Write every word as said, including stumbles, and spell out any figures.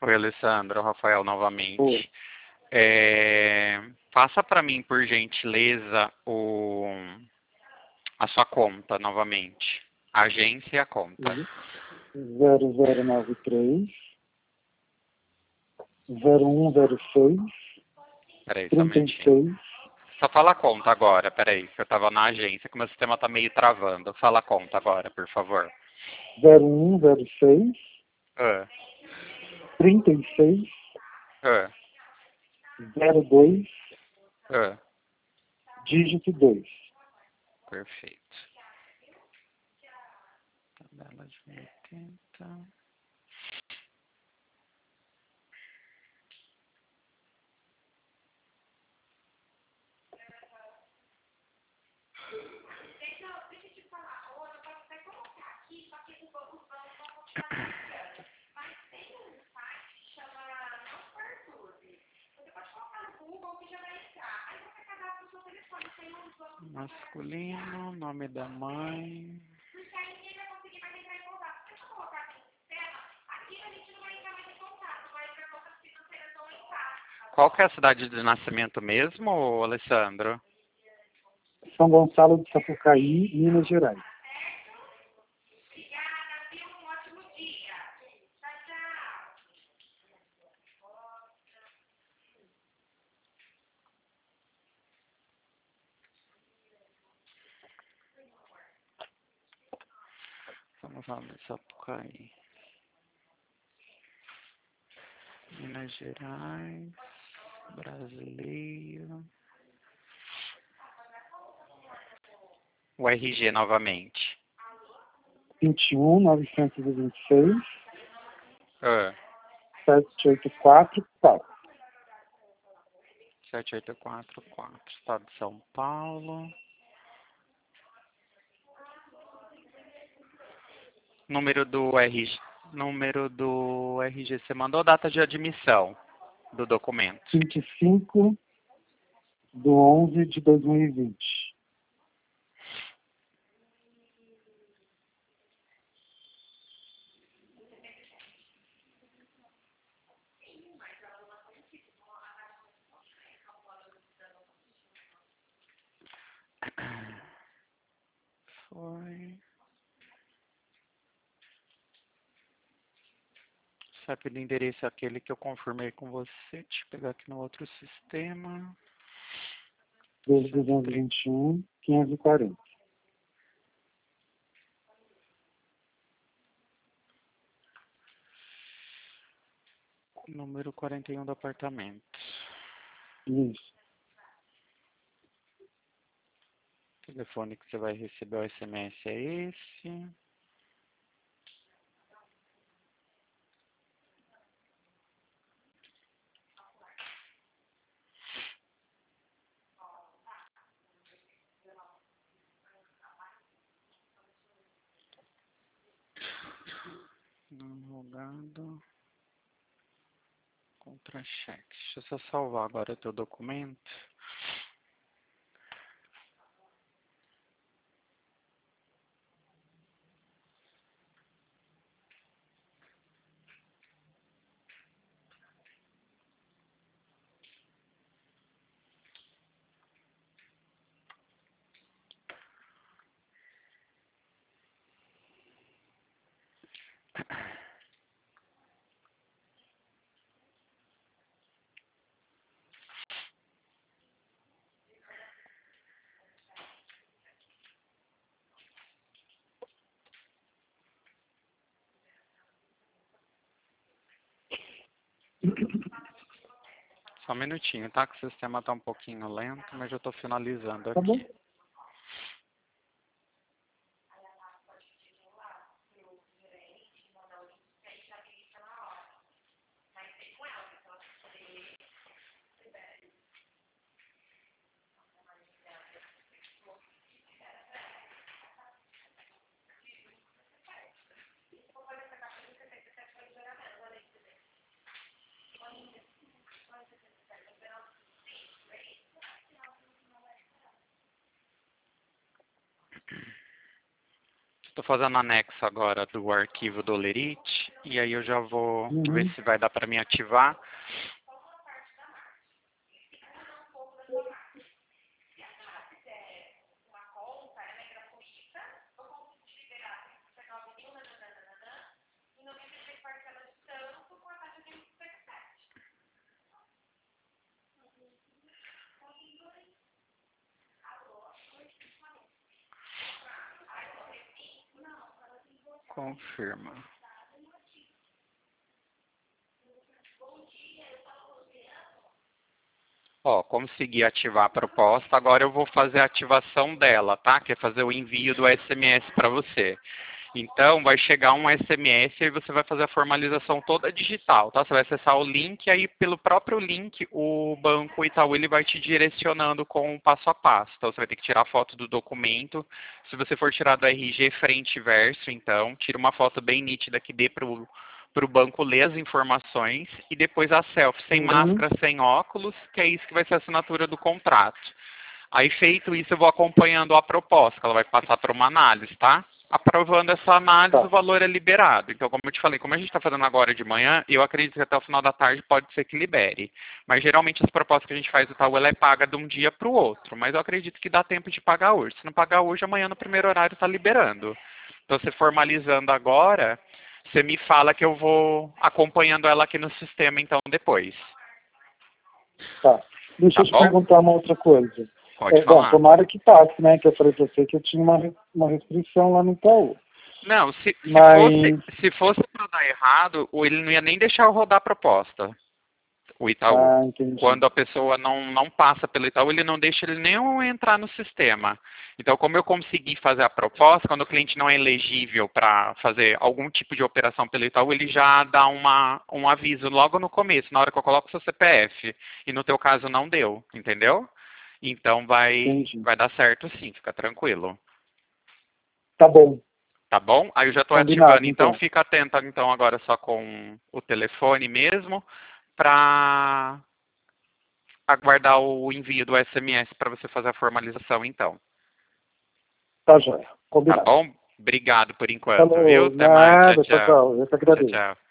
Oi, Alessandro, Rafael Oi. novamente. É, faça para mim, por gentileza, o, a sua conta novamente. A agência e a conta. zero zero nove três, zero um zero seis, Peraí, só um trinta e minutinho. seis, Só fala a conta agora, peraí, que eu tava na agência, que o meu sistema tá meio travando. Fala a conta agora, por favor. zero um zero seis, Ah, trinta e seis, ah, zero dois, ah, dígito dois. perfeito. Tabela de oitenta. Masculino, nome da mãe. Qual que é a cidade de nascimento mesmo, Alessandro? São Gonçalo de Sapucaí, Minas Gerais. São Gonçalo de Sapucaí. Minas Gerais. Brasileiro. O R G novamente. vinte e um, novecentos e vinte e seis, Ah, sete oito quatro, quatro. sete oito quatro quatro. Estado de São Paulo. Número do R G. Número do R G. Você mandou data de admissão do documento. vinte e cinco de onze de dois mil e vinte. Foi. C E P do endereço é aquele que eu confirmei com você. Deixa eu pegar aqui no outro sistema. doze de duzentos e vinte e um, quinhentos e quarenta. Número quarenta e um do apartamento. Isso. O telefone que você vai receber o S M S é esse. Não rogado. Contra-cheque. Deixa eu só salvar agora o teu documento. Só um minutinho, tá? Que o sistema tá um pouquinho lento, mas eu tô finalizando Tá bom? aqui. Estou fazendo anexo agora do arquivo do Lerite E aí eu já vou Uhum. ver se vai dar para me ativar. Confirma. Ó, consegui ativar a proposta. Agora eu vou fazer a ativação dela, tá? Que é fazer o envio do S M S para você. Então, vai chegar um S M S e aí você vai fazer a formalização toda digital, tá? Você vai acessar o link e aí pelo próprio link o Banco Itaú ele vai te direcionando com o passo a passo. Então, você vai ter que tirar a foto do documento. Se você for tirar do R G frente e verso, então, tira uma foto bem nítida que dê para o para o banco ler as informações e depois a selfie sem Uhum. máscara, sem óculos, que é isso que vai ser a assinatura do contrato. Aí feito isso, eu vou acompanhando a proposta, que ela vai passar por uma análise, tá? Aprovando essa análise, Tá. o valor é liberado. Então, como eu te falei, como a gente está fazendo agora de manhã, eu acredito que até o final da tarde pode ser que libere. Mas geralmente as propostas que a gente faz do Itaú, ela é paga de um dia para o outro. Mas eu acredito que dá tempo de pagar hoje. Se não pagar hoje, amanhã no primeiro horário está liberando. Então, você formalizando agora, você me fala que eu vou acompanhando ela aqui no sistema, então, depois. Tá. Deixa Tá eu te bom? perguntar uma outra coisa. Pode É, bom, falar. tomara que passe, né? Que eu falei pra você que eu tinha uma, re- uma restrição lá no Itaú. Não, se, se Mas, fosse, se fosse para dar errado, o- ele não ia nem deixar eu rodar a proposta, o Itaú. ah, entendi. Quando a pessoa não, não passa pelo Itaú, ele não deixa ele nem entrar no sistema. Então, como eu consegui fazer a proposta, quando o cliente não é elegível para fazer algum tipo de operação pelo Itaú, ele já dá uma, um aviso logo no começo, na hora que eu coloco o seu C P F. E no teu caso não deu, entendeu? Então vai, Entendi. vai dar certo sim, fica tranquilo. Tá bom. Tá bom? Aí eu já estou Combinado, ativando, então então. fica atento então agora só com o telefone mesmo, para aguardar o envio do S M S para você fazer a formalização então. Tá joia. Tá Combinado. bom? Obrigado por enquanto, viu? Falou. Até mais. Tchau, Nada. Tchau, tchau. tchau. Eu que Tchau, agradeço. tchau.